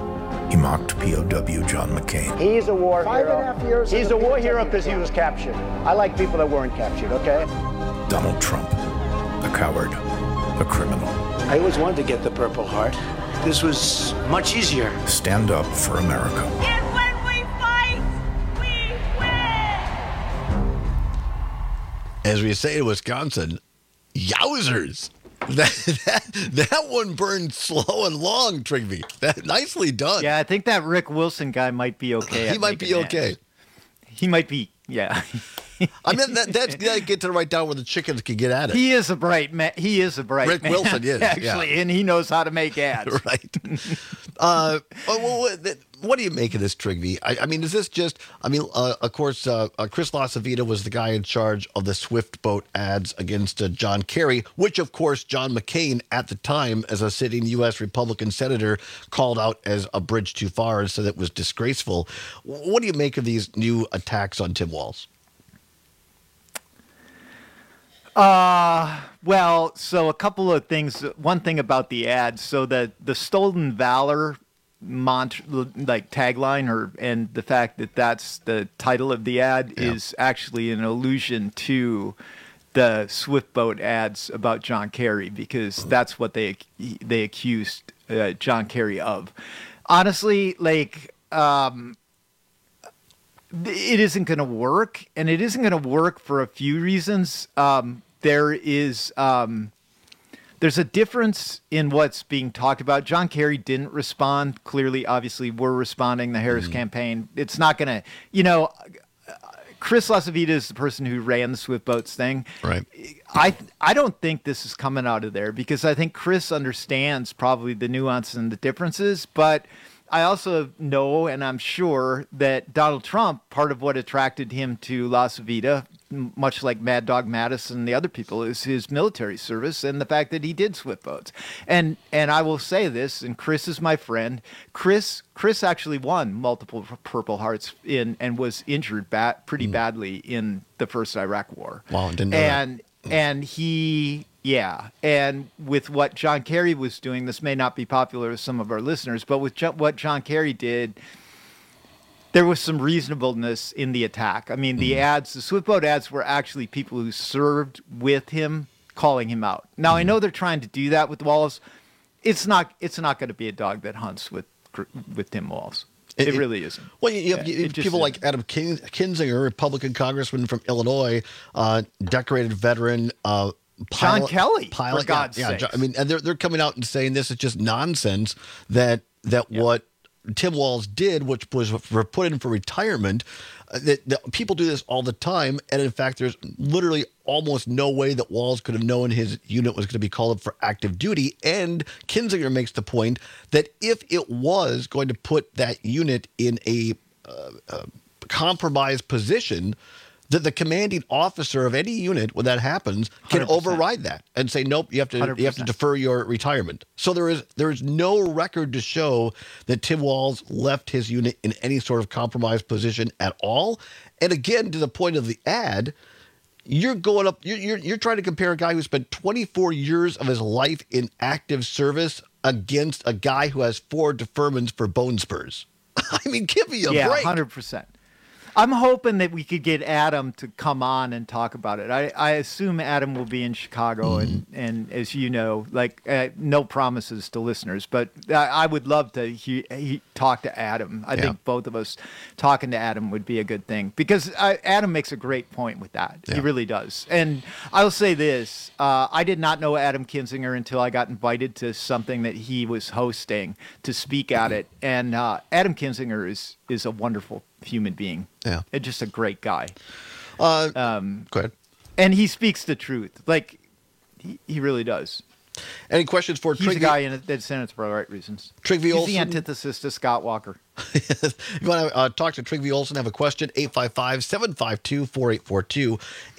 He mocked POW John McCain. He's a war hero. 5.5 years. He's a war hero because he was captured. I like people that weren't captured, okay? Donald Trump, a coward, a criminal. I always wanted to get the Purple Heart. This was much easier. Stand up for America. And when we fight, we win! As we say in Wisconsin, yowzers. That one burned slow and long, Trigby. Nicely done. Yeah, I think that Rick Wilson guy might be okay. He might be okay. Ads. He might be, yeah. I mean, that's you got to get to right down where the chickens can get at it. He is a bright man. He is a bright Rick man. Wilson is, actually, yeah. and he knows how to make ads. Right. What do you make of this, Trigby? I mean, is this just? I mean, of course, Chris LaCivita was the guy in charge of the Swift boat ads against John Kerry, which, of course, John McCain at the time, as a sitting U.S. Republican senator, called out as a bridge too far and said it was disgraceful. What do you make of these new attacks on Tim Walz? Well, so a couple of things. One thing about the ads. So the Stolen Valor tagline, and the fact that that's the title of the ad is actually an allusion to the Swift boat ads about John Kerry, because that's what they accused John Kerry of. Honestly, it isn't going to work, and it isn't going to work for a few reasons. There's a difference in what's being talked about. John Kerry didn't respond. Clearly, obviously, we're responding. The Harris campaign. It's not going to, Chris LaCivita is the person who ran the Swift boats thing. Right. I don't think this is coming out of there, because I think Chris understands probably the nuance and the differences, but I also know, and I'm sure, that Donald Trump, part of what attracted him to LaCivita, much like Mad Dog Mattis and the other people, is his military service and the fact that he did Swift boats. And I will say this, and Chris is my friend. Chris actually won multiple Purple Hearts and was injured pretty badly in the first Iraq War. Wow, I didn't know that. And he... Yeah, and with what John Kerry was doing, this may not be popular with some of our listeners, but with what John Kerry did, there was some reasonableness in the attack. I mean, the Swift boat ads were actually people who served with him calling him out. Now, I know they're trying to do that with Walz. It's not going to be a dog that hunts with Tim Walz. It really isn't. Well, you have people like Adam Kinzinger, Republican congressman from Illinois, decorated veteran, John Kelly, pilot, for God's sake. I mean, and they're coming out and saying this is just nonsense, that what Tim Walz did, which was put in for retirement, that people do this all the time, and in fact, there's literally almost no way that Walz could have known his unit was going to be called up for active duty. And Kinzinger makes the point that if it was going to put that unit in a compromised position, that the commanding officer of any unit, when that happens, can 100%. override that and say, nope, you have to defer your retirement. So there is no record to show that Tim Walz left his unit in any sort of compromised position at all. And again, to the point of the ad, you're going up, you're trying to compare a guy who spent 24 years of his life in active service against a guy who has 4 deferments for bone spurs. I mean, give me a break. Yeah, 100%. I'm hoping that we could get Adam to come on and talk about it. I assume Adam will be in Chicago, and as you know, no promises to listeners, but I would love to talk to Adam. I think both of us talking to Adam would be a good thing, because Adam makes a great point with that. Yeah. He really does. And I'll say this, I did not know Adam Kinzinger until I got invited to something that he was hosting to speak at it. And Adam Kinzinger is a wonderful human being. Yeah. And just a great guy. Go ahead. And he speaks the truth. He really does. Any questions for He's a guy that's in it for the right reasons. Trigby He's Olson? the antithesis to Scott Walker. If you want to talk to Trigby Olson, have a question, 855-752-4842,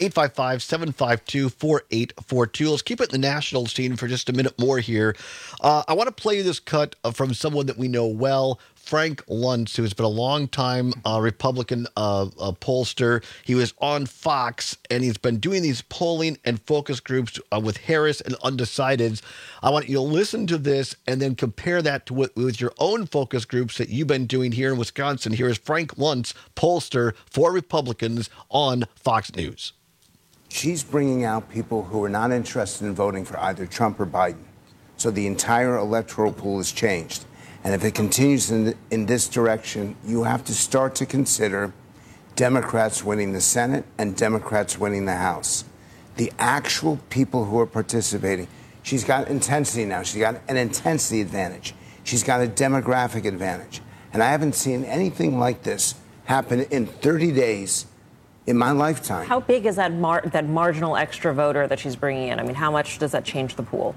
855-752-4842. Let's keep it in the national scene for just a minute more here. I want to play this cut from someone that we know well, Frank Luntz, who has been a long-time Republican pollster. He was on Fox, and he's been doing these polling and focus groups with Harris and undecideds. I want you to listen to this and then compare that to with your own focus groups that you've been doing here in Wisconsin. Here is Frank Luntz, pollster for Republicans on Fox News. She's bringing out people who are not interested in voting for either Trump or Biden. So the entire electoral pool has changed. And if it continues in this direction, you have to start to consider Democrats winning the Senate and Democrats winning the House. The actual people who are participating, she's got intensity now. She's got an intensity advantage. She's got a demographic advantage. And I haven't seen anything like this happen in 30 days in my lifetime. How big is that marginal extra voter that she's bringing in? I mean, how much does that change the pool?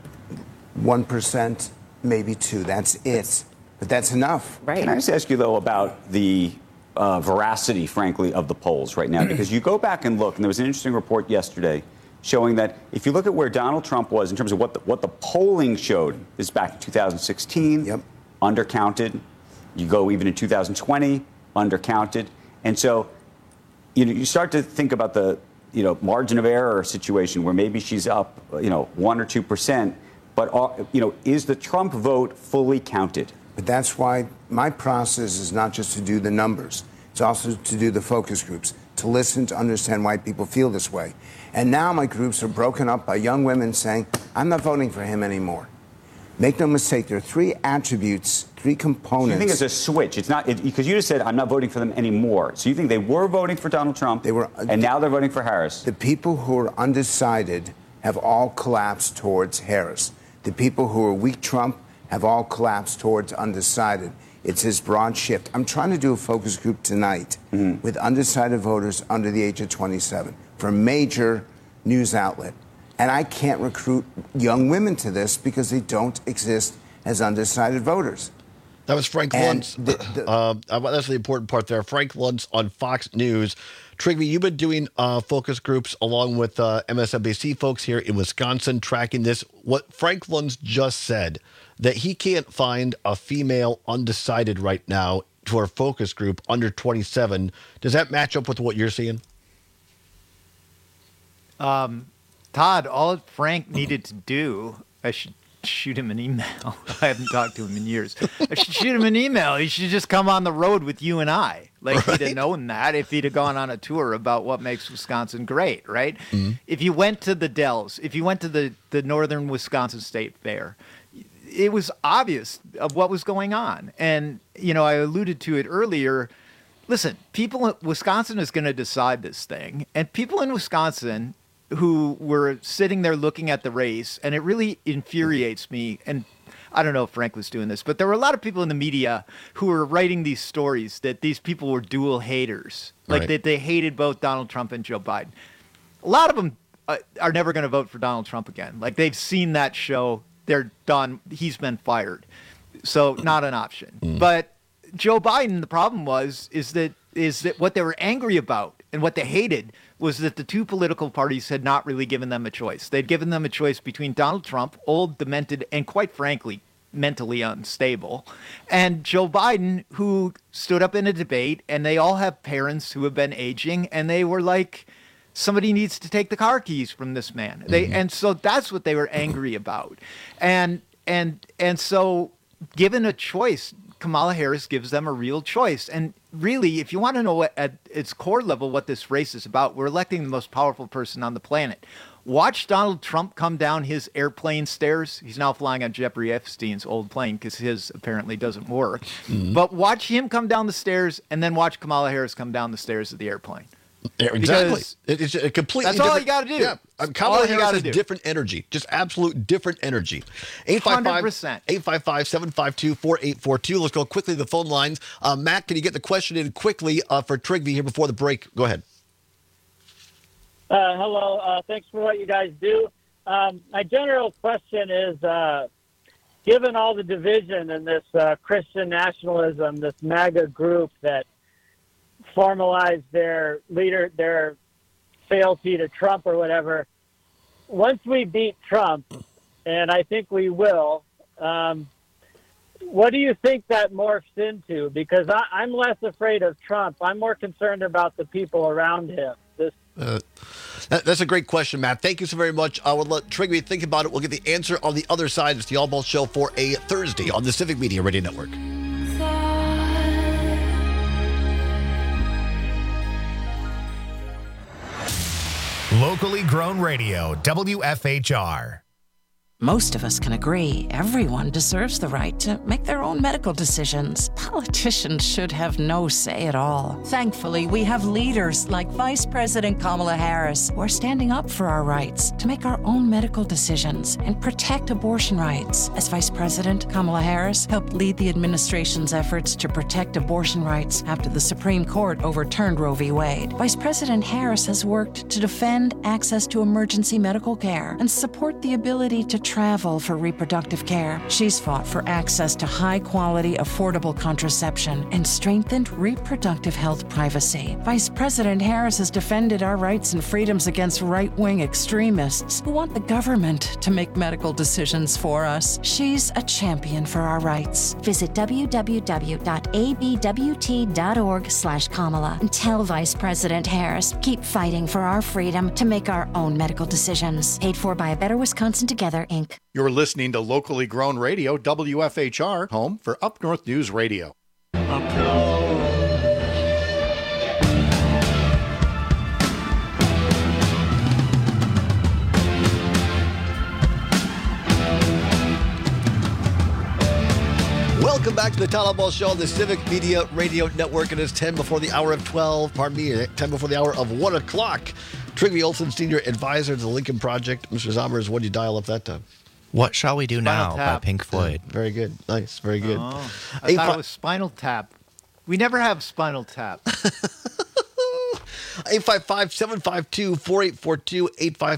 1%, maybe 2%. That's it. But that's enough. Right. Can I just ask you, though, about the veracity, frankly, of the polls right now? Because you go back and look, and there was an interesting report yesterday showing that if you look at where Donald Trump was in terms of what the polling showed, is back in 2016, undercounted. You go even in 2020, undercounted. And so you start to think about the margin of error situation where maybe she's up 1 or 2%, but is the Trump vote fully counted? But that's why my process is not just to do the numbers. It's also to do the focus groups, to listen, to understand why people feel this way. And now my groups are broken up by young women saying, I'm not voting for him anymore. Make no mistake, there are 3 attributes, 3 components. So you think it's a switch? It's not because you just said I'm not voting for them anymore. So you think they were voting for Donald Trump, and now they're voting for Harris? The people who are undecided have all collapsed towards Harris. The people who are weak Trump have all collapsed towards undecided. It's this broad shift. I'm trying to do a focus group tonight with undecided voters under the age of 27 for a major news outlet. And I can't recruit young women to this because they don't exist as undecided voters. That was Frank Luntz. That's the important part there. Frank Luntz on Fox News. Trigby, you've been doing focus groups along with MSNBC folks here in Wisconsin tracking this. What Frank Luntz just said, that he can't find a female undecided right now to our focus group under 27. Does that match up with what you're seeing? Todd, all Frank needed to do, I should shoot him an email. I haven't talked to him in years. I should shoot him an email. He should just come on the road with you and I. Like, he'd have known that if he'd have gone on a tour about what makes Wisconsin great, right? Mm-hmm. If you went to the Dells, if you went to the Northern Wisconsin State Fair, it was obvious of what was going on. And, I alluded to it earlier. Listen, Wisconsin is going to decide this thing. And people in Wisconsin who were sitting there looking at the race, and it really infuriates me. And I don't know if Frank was doing this, but there were a lot of people in the media who were writing these stories that these people were dual haters, like that they hated both Donald Trump and Joe Biden. A lot of them are never going to vote for Donald Trump again. Like, they've seen that show. They're done. He's been fired. So not an option. But Joe Biden, the problem is that what they were angry about and what they hated was that the two political parties had not really given them a choice. They'd given them a choice between Donald Trump, old, demented, and quite frankly, mentally unstable, and Joe Biden, who stood up in a debate, and they all have parents who have been aging, and they were like, somebody needs to take the car keys from this man. And so that's what they were angry about. And so given a choice, Kamala Harris gives them a real choice. And really, if you want to know at its core level what this race is about, we're electing the most powerful person on the planet. Watch Donald Trump come down his airplane stairs. He's now flying on Jeffrey Epstein's old plane because his apparently doesn't work. But watch him come down the stairs, and then watch Kamala Harris come down the stairs of the airplane. Yeah, exactly. It's a completely That's all you got to do. Yeah. Kamala Harris has different energy, just absolute different energy. 855-752-4842. Let's go quickly to the phone lines. Matt, can you get the question in quickly for Trigby here before the break? Go ahead. Hello. Thanks for what you guys do. My general question is, given all the division in this Christian nationalism, this MAGA group that formalized their fealty to Trump or whatever, once we beat Trump, and I think we will, what do you think that morphs into? Because I'm less afraid of Trump. I'm more concerned about the people around him. That's a great question, Matt. Thank you so very much. I will let Trigby think about it. We'll get the answer on the other side. It's the All Ball Show for a Thursday on the Civic Media Radio Network. Locally grown radio, WFHR. Most of us can agree everyone deserves the right to make their own medical decisions. Politicians should have no say at all. Thankfully, we have leaders like Vice President Kamala Harris who are standing up for our rights to make our own medical decisions and protect abortion rights. As Vice President, Kamala Harris helped lead the administration's efforts to protect abortion rights after the Supreme Court overturned Roe v. Wade. Vice President Harris has worked to defend access to emergency medical care and support the ability to travel for reproductive care. She's fought for access to high-quality, affordable contraception and strengthened reproductive health privacy. Vice President Harris has defended our rights and freedoms against right-wing extremists who want the government to make medical decisions for us. She's a champion for our rights. Visit www.abwt.org/Kamala and tell Vice President Harris, keep fighting for our freedom to make our own medical decisions. Paid for by A Better Wisconsin Together, Inc. You're listening to locally grown radio, WFHR, home for Up North News Radio. Welcome back to the Tyler Ball Show on the Civic Media Radio Network. It is 10 before the hour of 12. Pardon me, 10 before the hour of 1 o'clock. Trigby Olson, Senior Advisor to the Lincoln Project. Mr. Zommers, what did you dial up that time? What Shall We Do Now by Pink Floyd. Very good. Nice. Very good. Oh, I thought it was Spinal Tap. We never have Spinal Tap. 855-752-4842,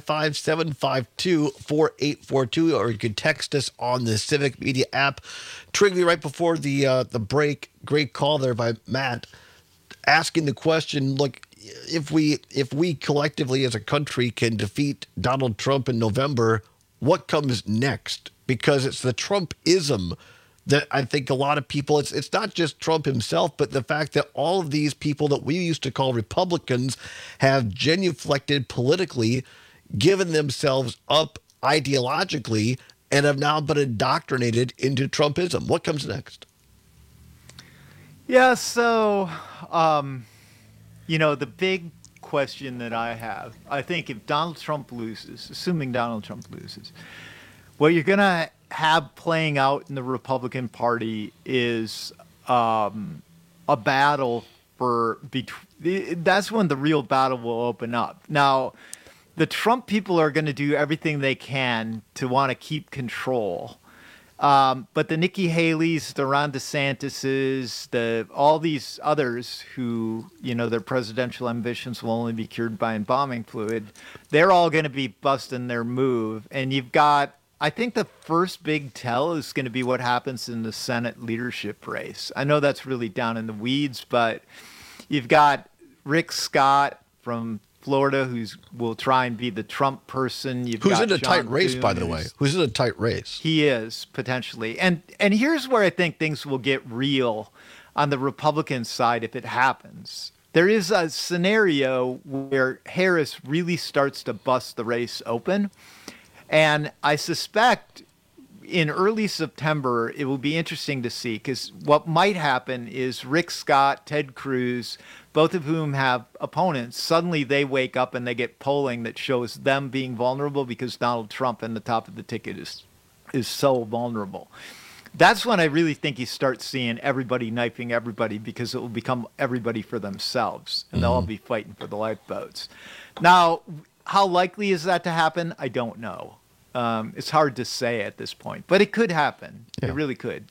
855-752-4842, or you can text us on the Civic Media app. Trigby, right before the break, great call there by Matt, asking the question, look, if we collectively as a country can defeat Donald Trump in November, what comes next? Because it's the Trumpism that I think a lot of people, it's not just Trump himself, but the fact that all of these people that we used to call Republicans have genuflected politically, given themselves up ideologically, and have now been indoctrinated into Trumpism. What comes next? Yeah, so, the big question that I have, I think if Donald Trump loses, assuming Donald Trump loses, what you're going to have playing out in the Republican Party is a battle that's when the real battle will open up. Now, the Trump people are going to do everything they can to want to keep control. But the Nikki Haley's, the Ron DeSantis's, all these others who, their presidential ambitions will only be cured by embalming fluid, they're all going to be busting their move. And you've got, I think the first big tell is going to be what happens in the Senate leadership race. I know that's really down in the weeds, but you've got Rick Scott from Florida, will try and be the Trump person. Who's in a tight race, by the way? Who's in a tight race? He is, potentially. And here's where I think things will get real on the Republican side if it happens. There is a scenario where Harris really starts to bust the race open. And I suspect in early September, it will be interesting to see, because what might happen is Rick Scott, Ted Cruz, both of whom have opponents, suddenly they wake up and they get polling that shows them being vulnerable because Donald Trump in the top of the ticket is so vulnerable. That's when I really think you start seeing everybody knifing everybody, because it will become everybody for themselves, and they'll all be fighting for the lifeboats. Now, how likely is that to happen? I don't know. It's hard to say at this point, but it could happen. Yeah. It really could.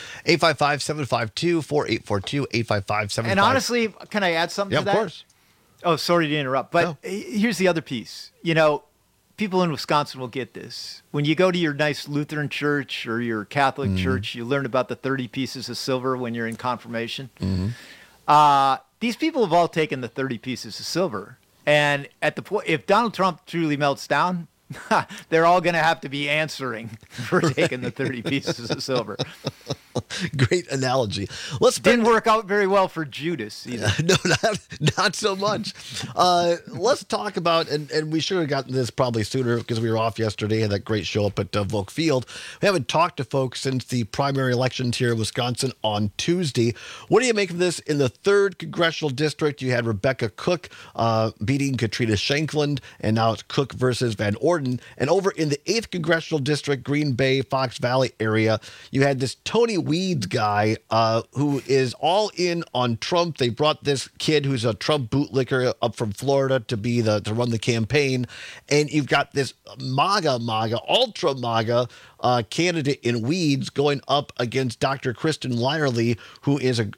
855-752-4842, 855-752. And honestly, can I add something to that? Yeah, of course. Oh, sorry to interrupt, but here's the other piece. People in Wisconsin will get this. When you go to your nice Lutheran church or your Catholic church, you learn about the 30 pieces of silver when you're in confirmation. These people have all taken the 30 pieces of silver. And at the point, if Donald Trump truly melts down, they're all going to have to be answering for taking the 30 pieces of silver. Great analogy. Didn't work out very well for Judas either. No, not so much. Let's talk about, and we should have gotten this probably sooner because we were off yesterday, had that great show up at Volk Field. We haven't talked to folks since the primary elections here in Wisconsin on Tuesday. What do you make of this? In the 3rd Congressional District, you had Rebecca Cook beating Katrina Shankland, and now it's Cook versus Van Orden. And over in the 8th Congressional District, Green Bay, Fox Valley area, you had this Tony Weeds guy who is all in on Trump. They brought this kid who's a Trump bootlicker up from Florida to run the campaign. And you've got this MAGA, ultra MAGA candidate in Weeds going up against Dr. Kristen Lyerly, who is a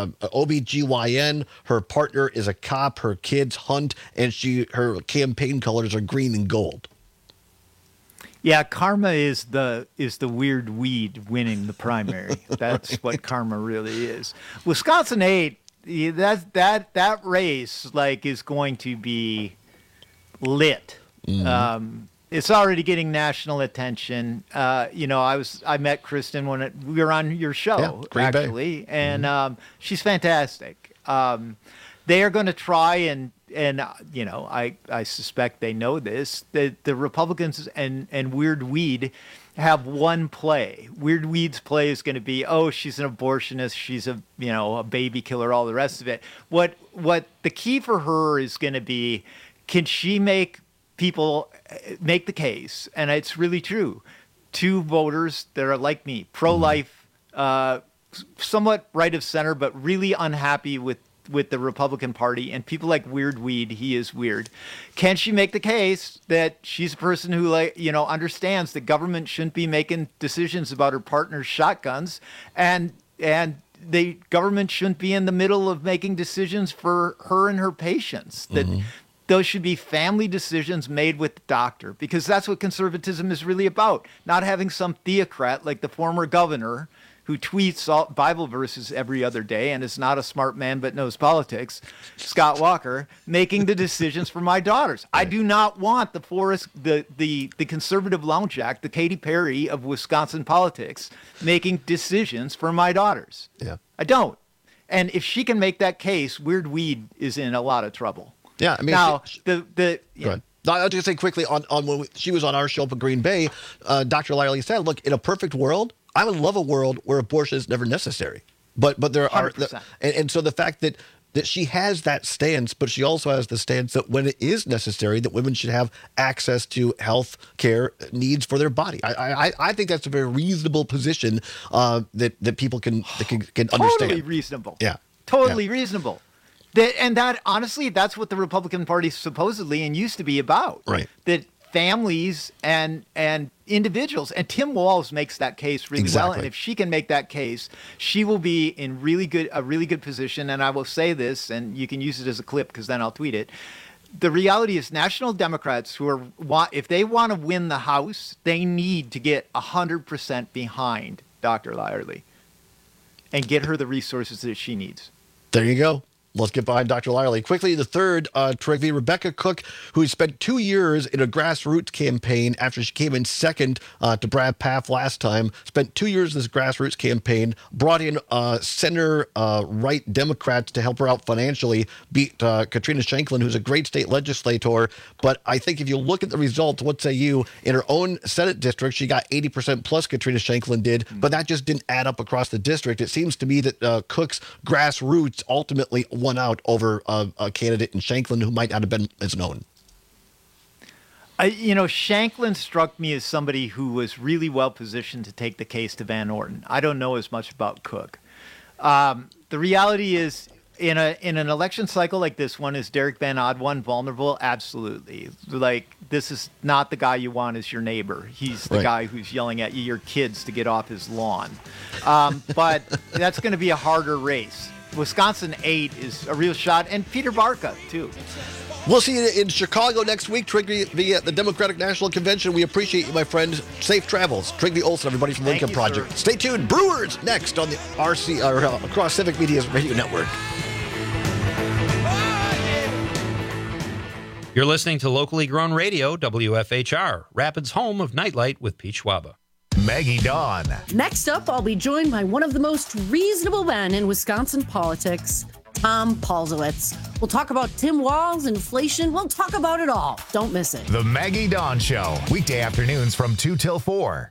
OBGYN. Her partner is a cop. Her kids hunt, and her campaign colors are green and gold. Yeah, karma is the weird weed winning the primary. That's what karma really is. Wisconsin 8, that race is going to be lit. Mm-hmm. It's already getting national attention. I met Kristen when we were on your show, actually, and she's fantastic. They are going to try and I suspect they know this, that the Republicans and Weird Weed have one play. Weird Weed's play is going to be, she's an abortionist, she's a baby killer, all the rest of it. What the key for her is going to be, can she make people make the case? And it's really true. 2 voters that are like me, pro-life, somewhat right of center, but really unhappy with the Republican Party, and people like Weird Weed, he is weird. Can she make the case that she's a person who understands that government shouldn't be making decisions about her partner's shotguns, and the government shouldn't be in the middle of making decisions for her and her patients? That those should be family decisions made with the doctor, because that's what conservatism is really about. Not having some theocrat like the former governor who tweets all Bible verses every other day and is not a smart man but knows politics, Scott Walker, making the decisions for my daughters. I do not want the conservative lounge jack, the Katy Perry of Wisconsin politics, making decisions for my daughters. Yeah, I don't. And if she can make that case, Weird Weed is in a lot of trouble. Yeah, I mean, now go ahead. I was going to say quickly on when she was on our show up in Green Bay, Dr. Lyerly said, "Look, in a perfect world, I would love a world where abortion is never necessary." But there are, and so the fact that she has that stance, but she also has the stance that when it is necessary, that women should have access to health care needs for their body. I think that's a very reasonable position that people can understand. Totally reasonable. Yeah, totally reasonable. That honestly, that's what the Republican Party supposedly and used to be about. Right. That families and individuals, and Tim Walz makes that case really well. And if she can make that case, she will be in a really good position. And I will say this, and you can use it as a clip because then I'll tweet it. The reality is, national Democrats if they want to win the House, they need to get 100% behind Dr. Lyerly and get her the resources that she needs. There you go. Let's get behind Dr. Lyerly. Quickly, the third, Rebecca Cook, who spent 2 years in a grassroots campaign after she came in second to Brad Pfaff last time, spent 2 years in this grassroots campaign, brought in center-right Democrats to help her out financially, beat Katrina Shankland, who's a great state legislator. But I think if you look at the results, what say you, in her own Senate district, she got 80% plus Katrina Shankland did, but that just didn't add up across the district. It seems to me that Cook's grassroots ultimately won out over a candidate in Shankland who might not have been as known. Shankland struck me as somebody who was really well positioned to take the case to Van Orden. I don't know as much about Cook. The reality is, in an election cycle like this one, is Derek Van Oddone vulnerable? Absolutely. This is not the guy you want as your neighbor. He's the guy who's yelling at your kids to get off his lawn. But that's going to be a harder race. Wisconsin 8 is a real shot, and Peter Barca, too. We'll see you in Chicago next week, Trygve, via the Democratic National Convention. We appreciate you, my friend. Safe travels. Trygve Olsen, everybody from Lincoln Project. Sir. Stay tuned. Brewers next on the across Civic Media's radio network. You're listening to locally grown radio, WFHR, Rapids' home of Nightlight with Pete Schwaba. Maggie Dawn. Next up, I'll be joined by one of the most reasonable men in Wisconsin politics, Tom Paulsowitz. We'll talk about Tim Walz, inflation. We'll talk about it all. Don't miss it. The Maggie Dawn Show, weekday afternoons from 2 till 4.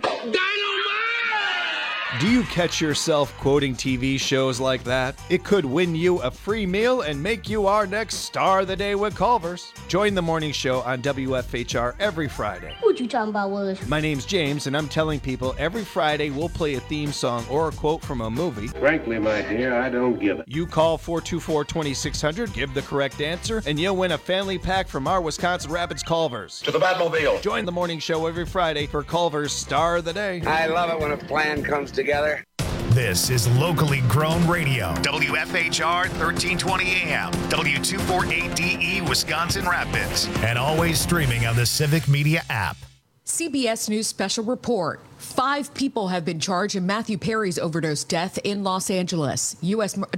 Do you catch yourself quoting TV shows like that? It could win you a free meal and make you our next Star of the Day with Culver's. Join the morning show on WFHR every Friday. What you talking about, Willis? My name's James, and I'm telling people every Friday we'll play a theme song or a quote from a movie. Frankly, my dear, I don't give it. You call 424-2600, give the correct answer, and you'll win a family pack from our Wisconsin Rapids Culver's. To the Batmobile. Join the morning show every Friday for Culver's Star of the Day. I love it when a plan comes together. This is locally grown radio. WFHR 1320 AM, W248DE Wisconsin Rapids, and always streaming on the Civic Media app. CBS News special report. 5 people have been charged in Matthew Perry's overdose death in Los Angeles. U.S.